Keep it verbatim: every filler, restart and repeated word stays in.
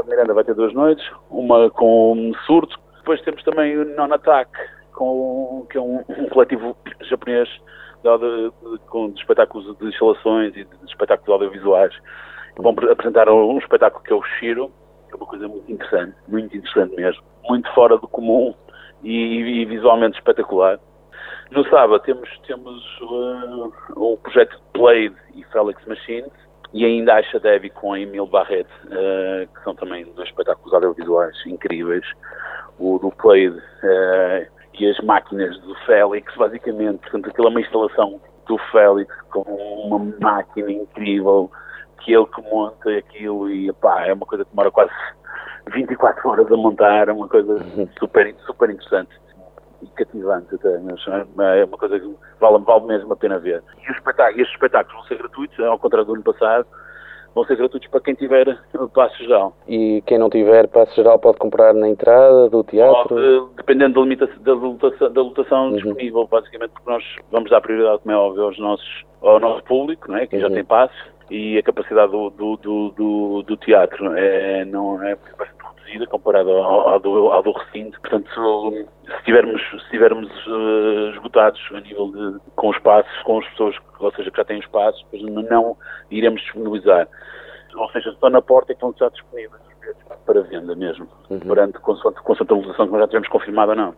Miranda vai ter duas noites, uma com surto. Depois temos também o Non-Attack, com, que é um, um coletivo japonês de, de, de, com de espetáculos de instalações e de, de espetáculos audiovisuais. Vão apresentar um espetáculo que é o Shiro, que é uma coisa muito interessante, muito interessante mesmo, muito fora do comum e, e visualmente espetacular. No sábado temos, temos uh, o projeto Blade e Felix Machines, e ainda a Debbie com a Emile Barret, uh, que são também dois espetáculos audiovisuais incríveis. O do Blade uh, e as máquinas do Félix, basicamente. Portanto, aquilo é uma instalação do Félix com uma máquina incrível, que ele que monta aquilo e, pá, é uma coisa que demora quase vinte e quatro horas a montar, é uma coisa super, super interessante e cativante até, mas é uma coisa que vale, vale mesmo a pena ver. E os espetáculos, estes espetáculos vão ser gratuitos, ao contrário do ano passado, vão ser gratuitos para quem tiver passe geral. E quem não tiver passe geral pode comprar na entrada do teatro? Pode, dependendo da, limitação, da lotação, da lotação uhum. disponível, basicamente, porque nós vamos dar prioridade, como é óbvio, aos nossos, ao nosso público, não é? Quem uhum. já tem passe, e a capacidade do, do, do, do, do teatro é, não é bastante reduzida comparado ao, ao, do, ao do recinto. Portanto, se estivermos, se estivermos uh, esgotados a nível de, com os passos, com as pessoas, ou seja, que já têm os passos, depois não iremos disponibilizar. Ou seja, só na porta é que vão estar disponíveis os bilhetes para venda mesmo, uhum. perante consoante, consoante a legislação que nós já tivemos confirmada ou não.